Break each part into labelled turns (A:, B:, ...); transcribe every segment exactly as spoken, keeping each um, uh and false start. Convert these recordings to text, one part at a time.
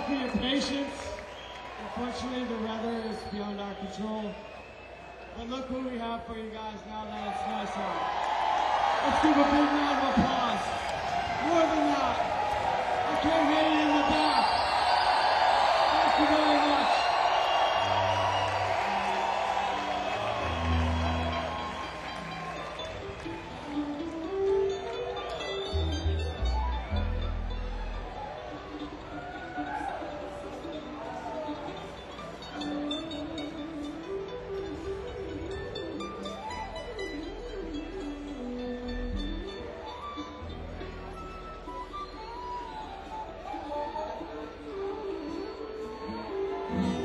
A: all for your patience. Unfortunately, the weather is beyond our control. But look who we have for you guys now that it's nice out. Let's give a big round of applause. More than that, I can't hear you in the back. Thank you very much.
B: Mm-hmm.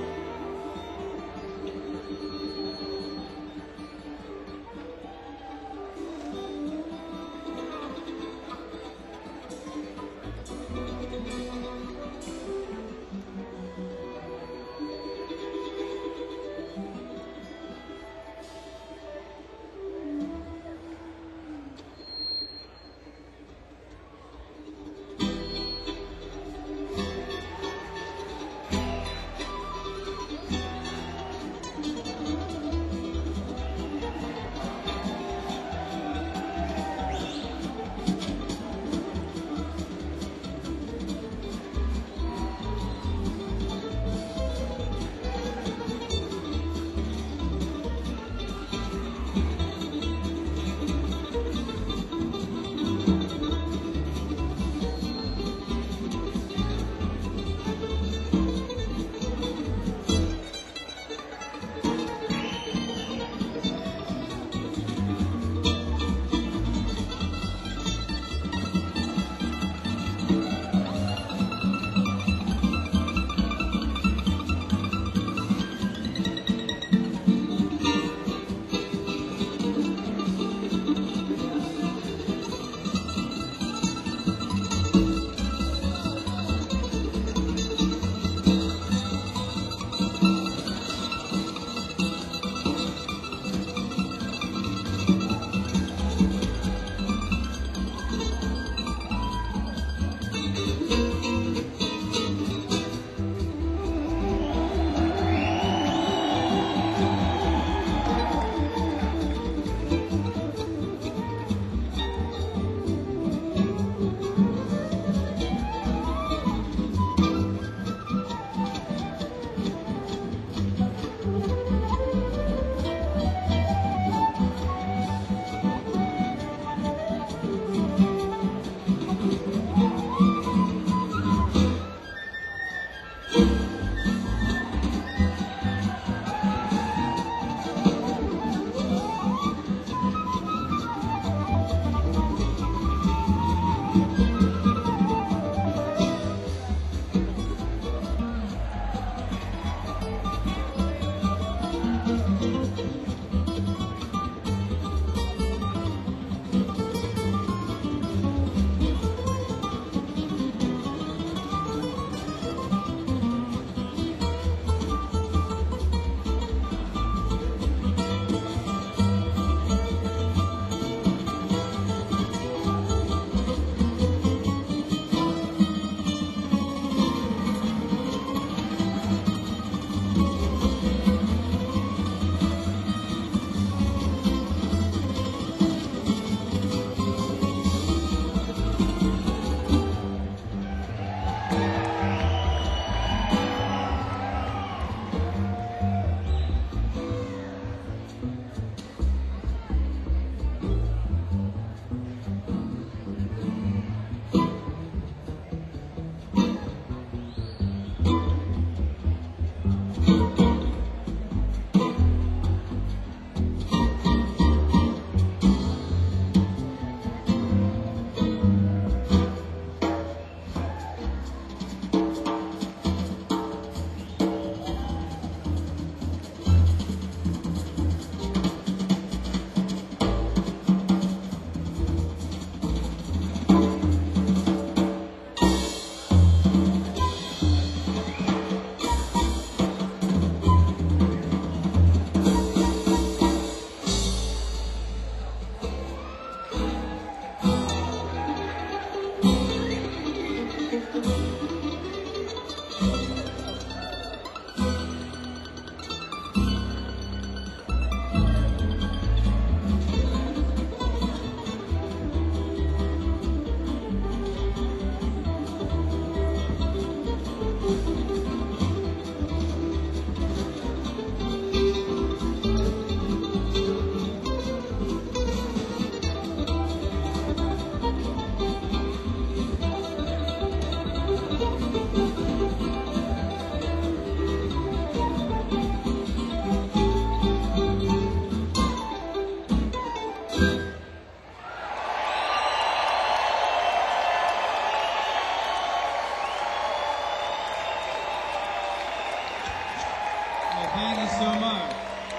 B: Well, thank you so much.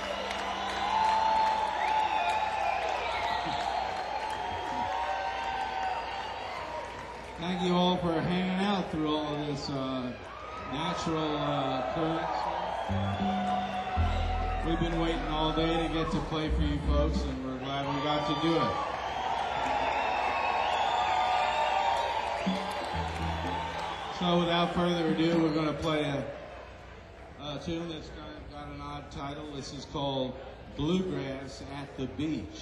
B: Thank you all for hanging out through all of this uh, natural uh, occurrence. We've been waiting all day to get to play for you folks, and we're glad we got to do it. So without further ado, we're going to play a, a tune that's got, got an odd title. This is called Bluegrass at the Beach.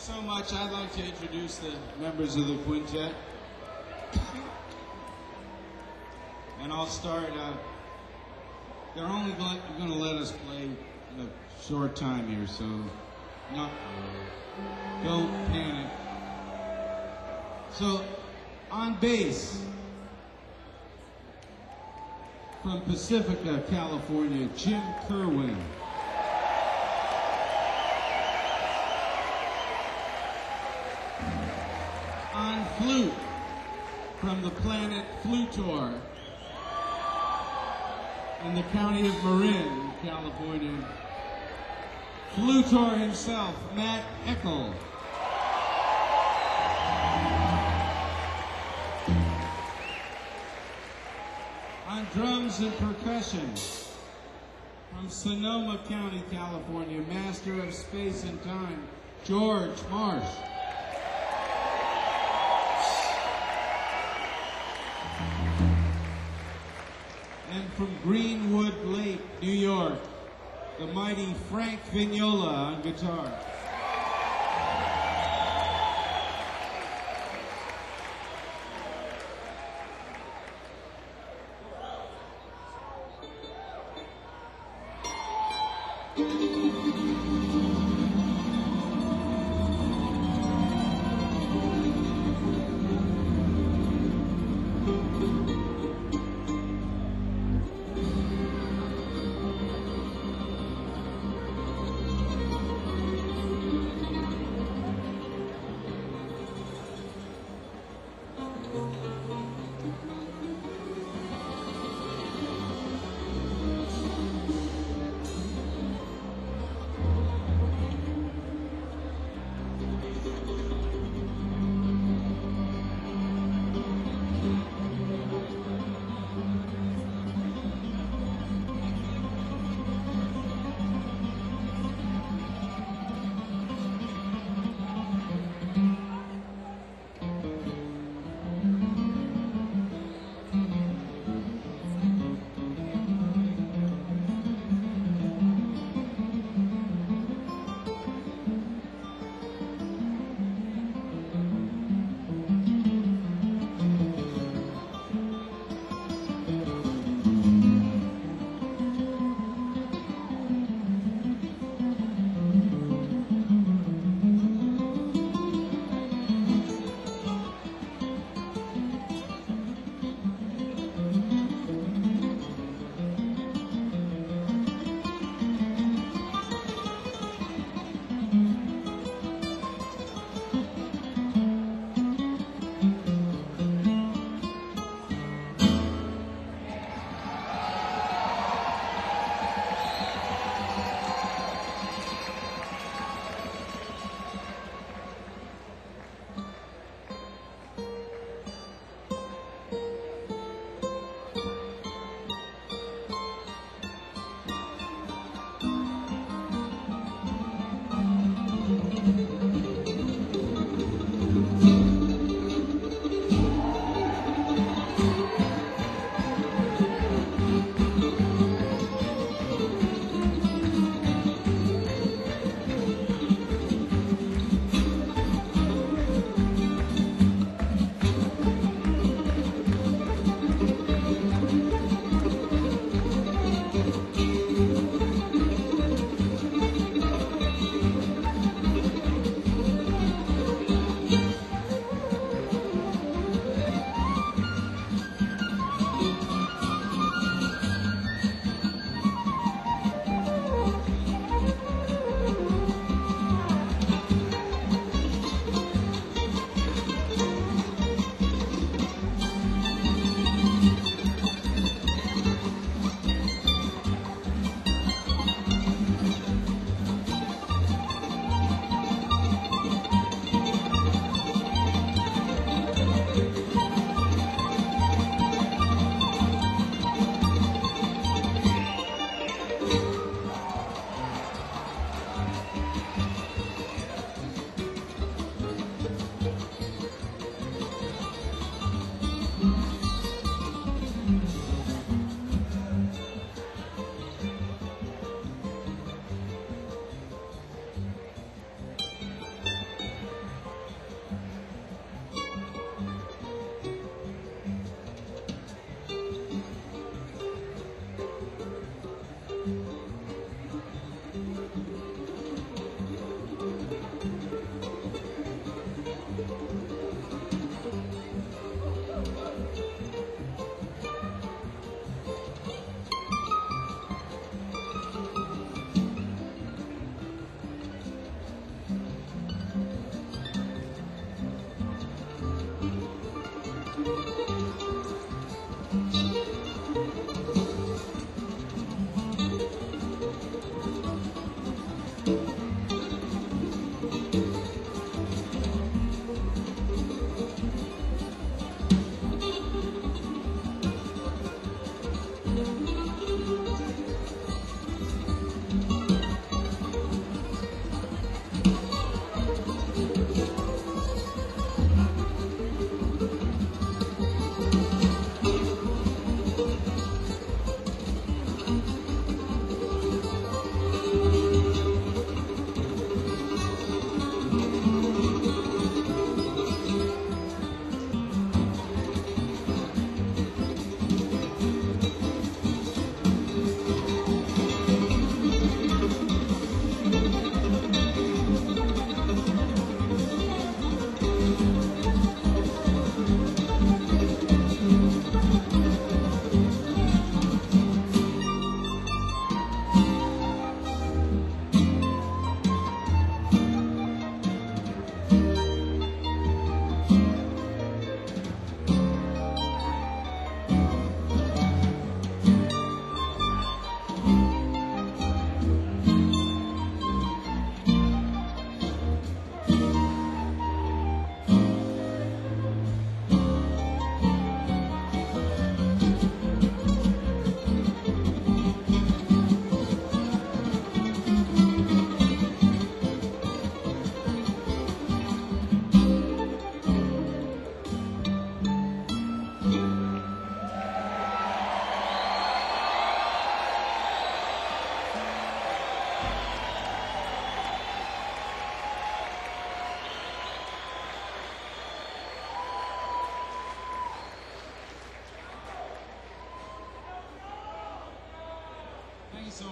B: so much. I'd like to introduce the members of the quintet. And I'll start, uh, they're only going to let us play in a short time here, so not, don't panic. So, on bass, from Pacifica, California, Jim Kerwin. On flute, from the planet Flutor, in the county of Marin, California, Flutor himself, Matt Eckel. On drums and percussion, from Sonoma County, California, Master of Space and Time, George Marsh. And from Greenwood Lake, New York, the mighty Frank Vignola on guitar.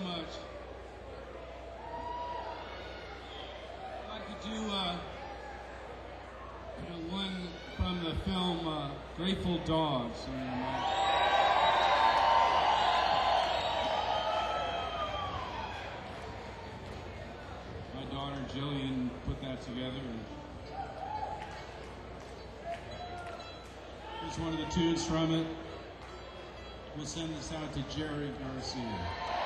B: much. I'd like to do uh, you know, one from the film uh, Grateful Dogs. And, uh, my daughter Jillian put that together. And here's one of the tunes from it. We'll send this out to Jerry Garcia.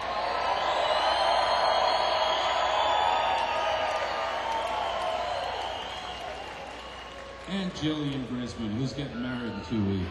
B: And Jillian Brisbane, who's getting married in two weeks.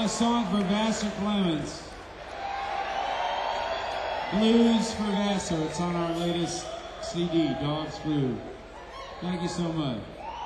B: a song for Vassar Clemens. Blues for Vassar. It's on our latest C D, Dog's Groove. Thank you so much.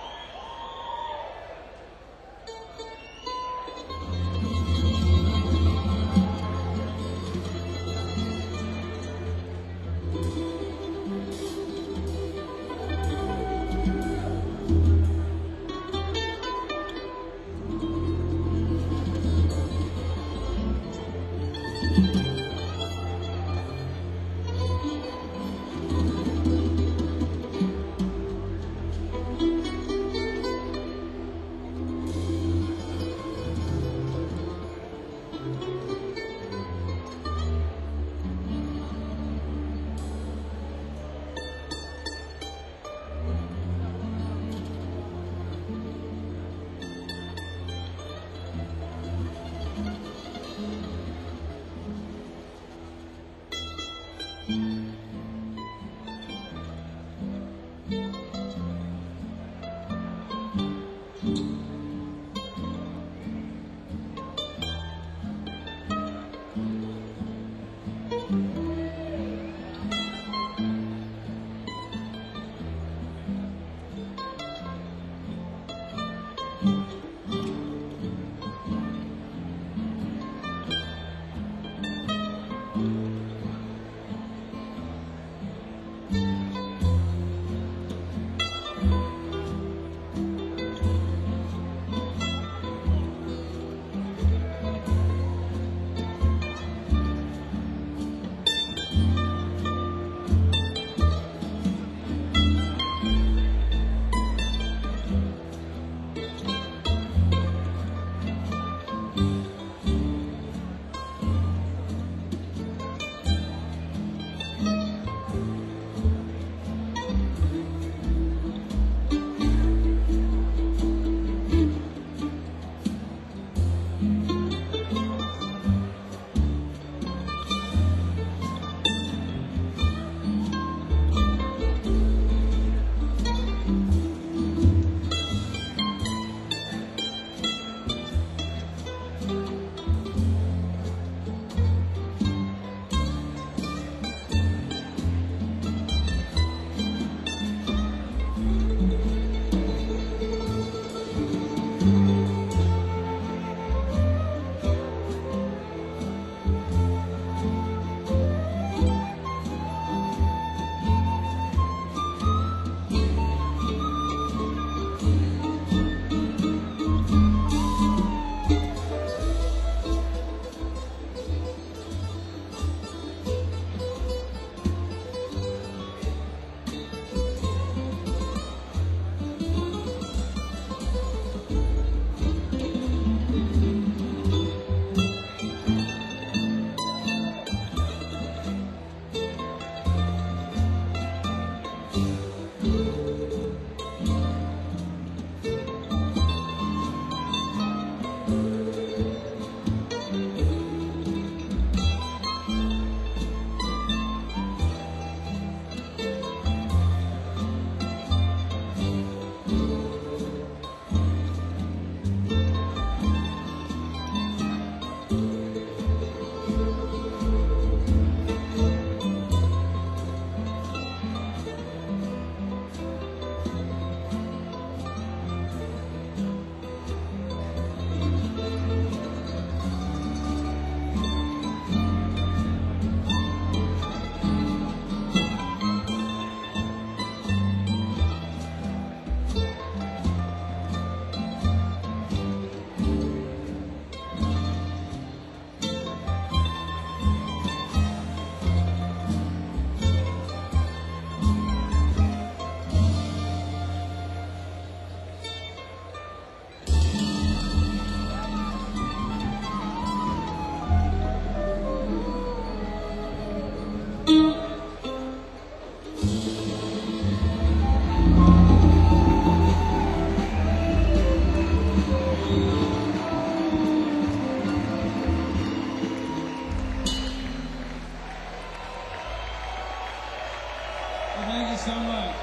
B: so much.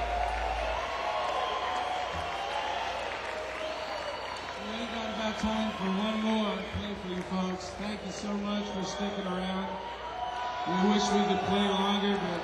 B: We ain't got about time for one more. Play for you folks. folks. Thank you so much for sticking around. We wish we could play longer, but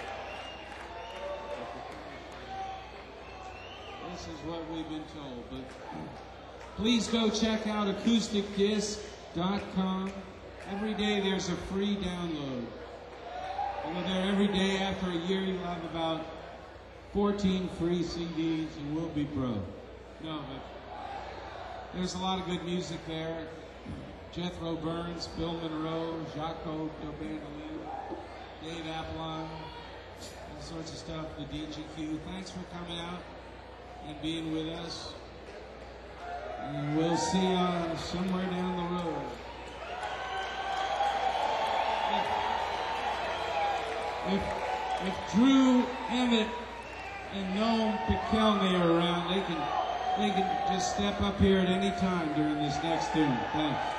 B: this is what we've been told. But please go check out acoustic disc dot com. Every day there's a free download. You go there every day. After a year, you'll have about fourteen free C Ds, and we'll be broke. No, but there's a lot of good music there. Jethro Burns, Bill Monroe, Jaco Del Bandolin, Dave Apollon, all sorts of stuff, the D G Q. Thanks for coming out and being with us. And we'll see you somewhere down the road. If, if Drew Emmett and Noam Pikelny are around, they can they can just step up here at any time during this next tune. Thanks.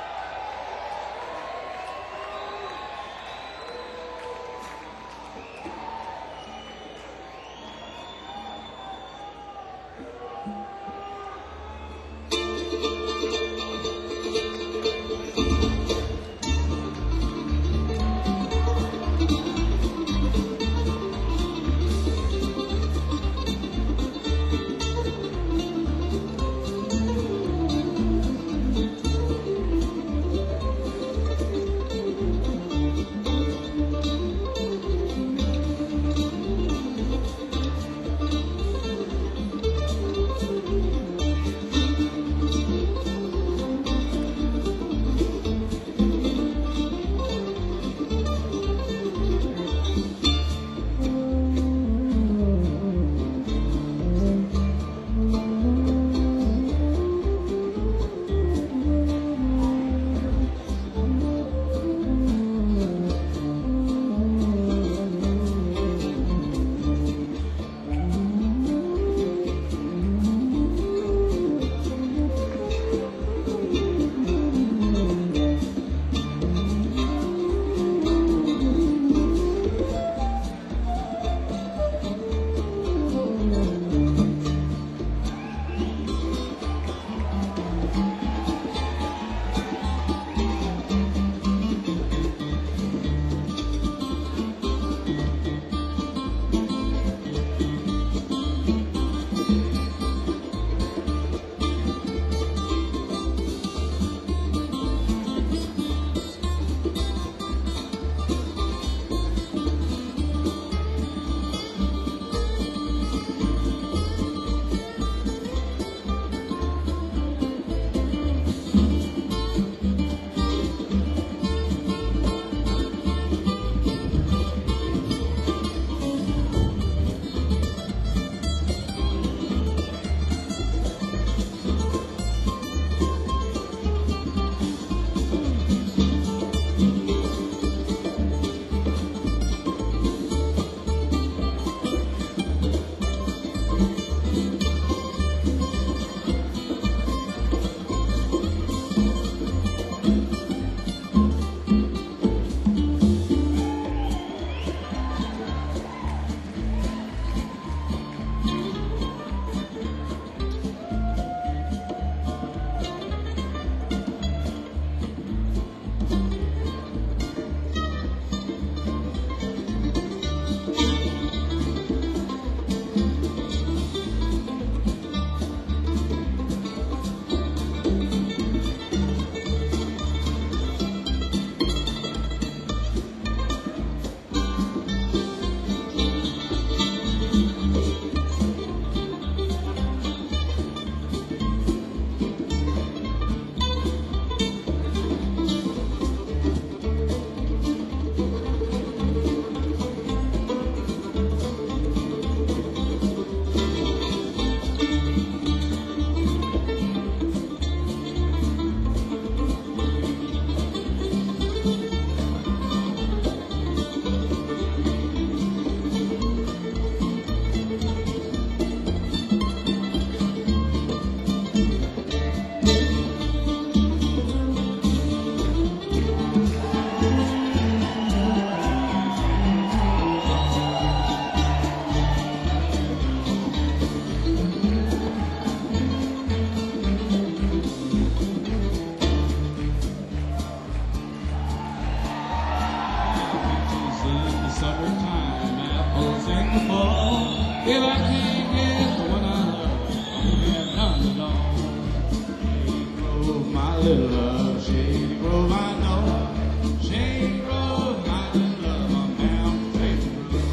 B: before. If I can't get the one I love, I have none alone. Shady Grove, my little love, Shady Grove, I know. Shady Grove, my little love, I'm down Shady Grove.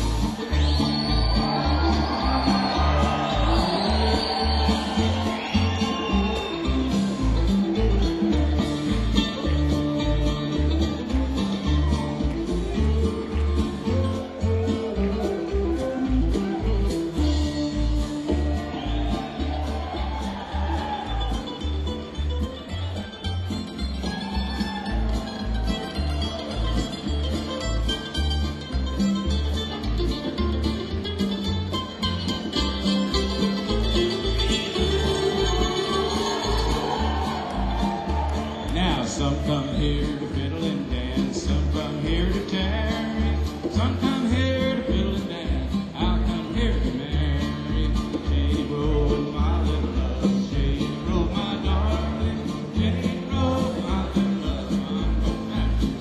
B: Now some come here to fiddle and dance, some come here to tarry, some come here to fiddle and dance, I'll come here to marry. Shady Grove, my little love, Shady Grove, my darling, Shady Grove, my little love, I'm going back to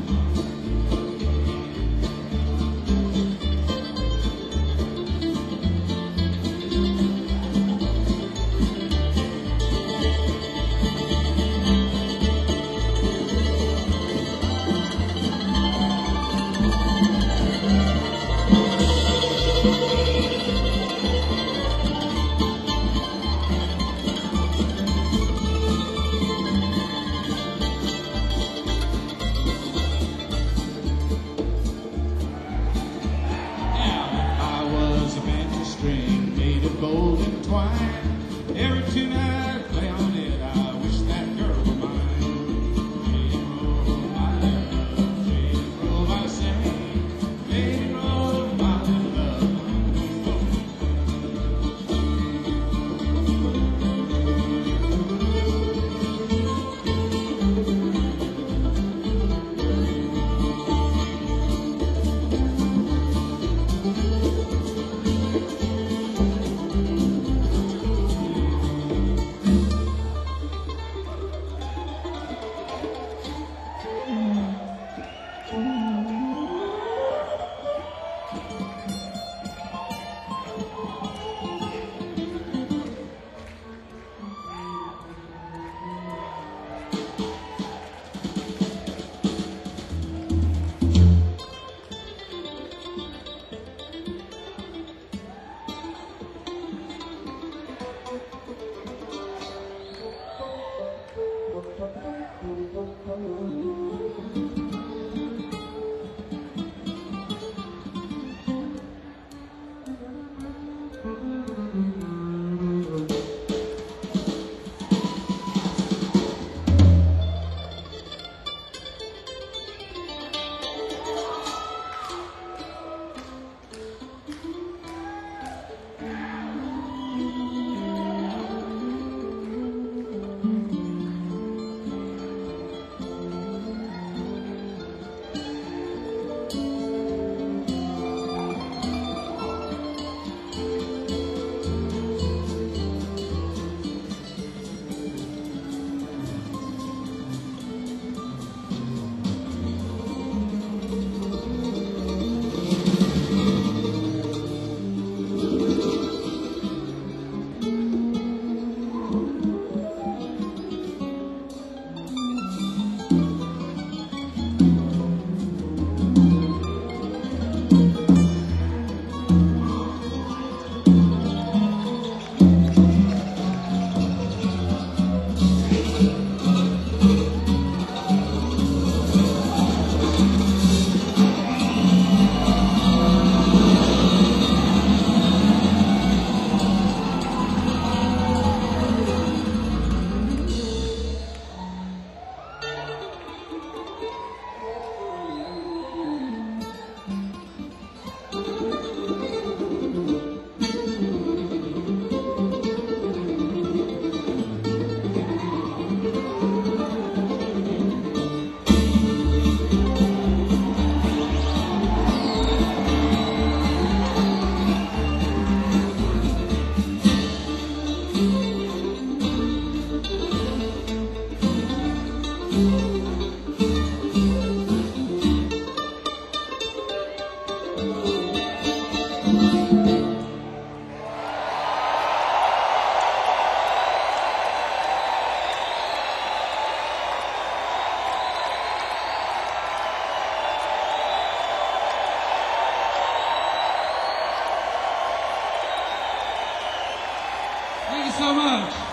B: string made of golden twine. Every tune I play on it, I wish that girl were mine. Shady Grove, my little love, Shady Grove, I say. Shady Grove, my little love, I'm gonna go.
C: Thank you.
B: so much.